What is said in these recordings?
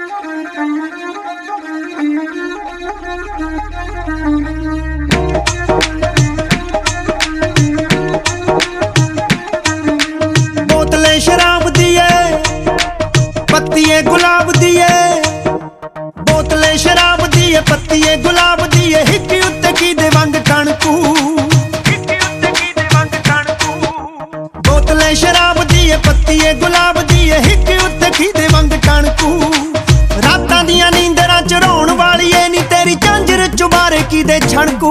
बोतलें शराब दिए पत्तिए गुलाब दिए, बोतलें शराब दिए पत्तिए गुलाब दिए, हिक उत्ते की दे वंग टणकू। बोतलें शराब दिए पत्तिए गुलाब दिए, हिक उत्ते की दे वंग टणकू। रातां दियां नींदरां च रोण वाली ए नी तेरी झांजर चुबारे की दे छणकू।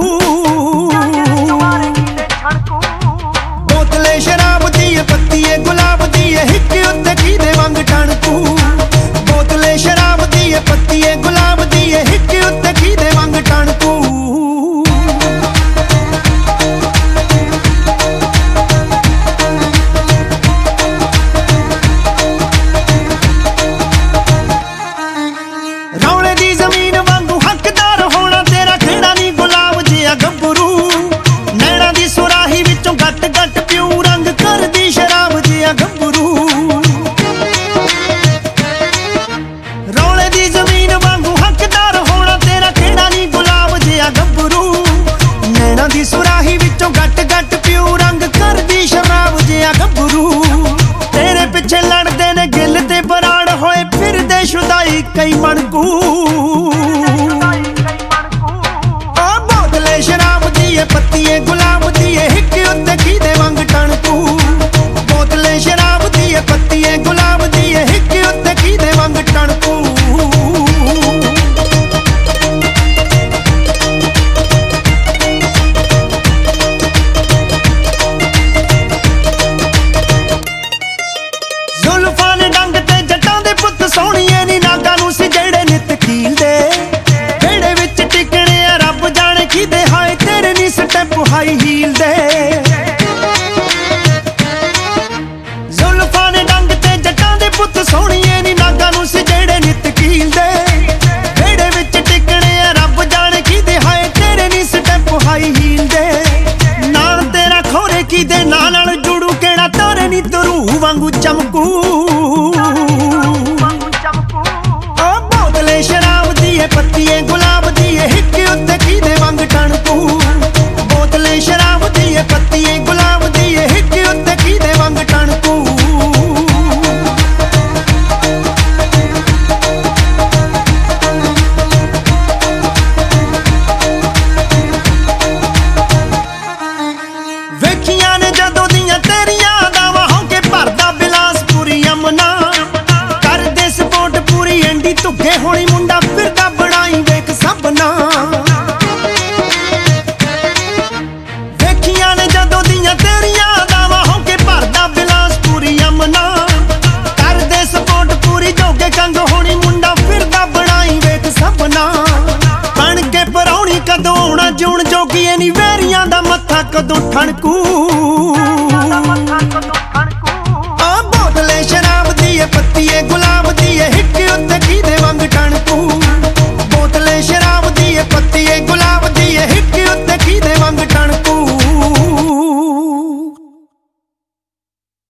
बोतलें शराब दिए पत्तिए गुलाब दिए, हिक उत्ते की दे वंग टणकू। बोतलें शराब दिए पत्तिए गुलाब दिए, हिक उत्ते की दे वंग टणकू। रौले दी जमीन वांगू हकदार होना तेरा खेड़ा नी गुलाब जिया गब्बरू। नैना दी सुराही विचों गट गट प्यू रंग कर दी शराब जिया गब्बरू। रौले दी जमीन वांगू हकदार होना तेरा खेड़ा नी गुलाब जिया गब्बरू। नैना दी सुराही विचों गट गट प्यू रंग कर दी शराब जिया गब्बरू। तेरे पिछे लड़दे ने गिल ते बराड़ होए फिरदे शुदाई कई मणकू। बोतलें शराब दिए पत्तिए गुलाब दिए, हिक उत्ते की दे वंग टणकू। बोतलें शराब दिए पत्तिए गुलाब दिए, हिक उत्ते की दे वंग टणकू। जुल्फां ने डंग ते जट्टां दे पुत्त सोहणीए नी नागां नूं सी जेड़े नित कीलदे। बेड़े विच टिकणे आ रब जाने किदे हाय तेरे नी स्टैप हाई हील दे। जुल्फां ने डंग ते जट्टां दे पुत्त सोहणीए नी नागां नूं सी जेड़े नित कीलदे। बेड़े विच टिकणे आ रब जाने किदे हाय तेरे नी स्टैप हाई हील दे। नाल तेरा खोरे किदे नाल जुड़ू केड़ा तारे नी तरू वांगू चमकू। बोतलें शराब दिए पत्तिए गुलाब दिए, हिक उत्ते की दे वंग टणकू। बोतलें शराब दिए पत्तिए गुलाब दिए, हिक उत्ते की दे वंग टणकू। वेखियां ने जदों दियां तेरियां दावां होके भरदा बिलासपुरी यमुना। करदे सपोर्ट पूरी एंडी धुगे होनी मुंडा फिरदा बनाई वेख सबना। वेखियां ने जदों दियां तेरियां दावां होके भरदा बिलासपुरी यमुना। करदे सपोर्ट पूरी जोगे कंग होनी मुंडा फिरदा बनाई वेख सबना। बन के परौणी कदों आउणा जूण जोगी नी वैरियां दा मत्था कदों ठणकू।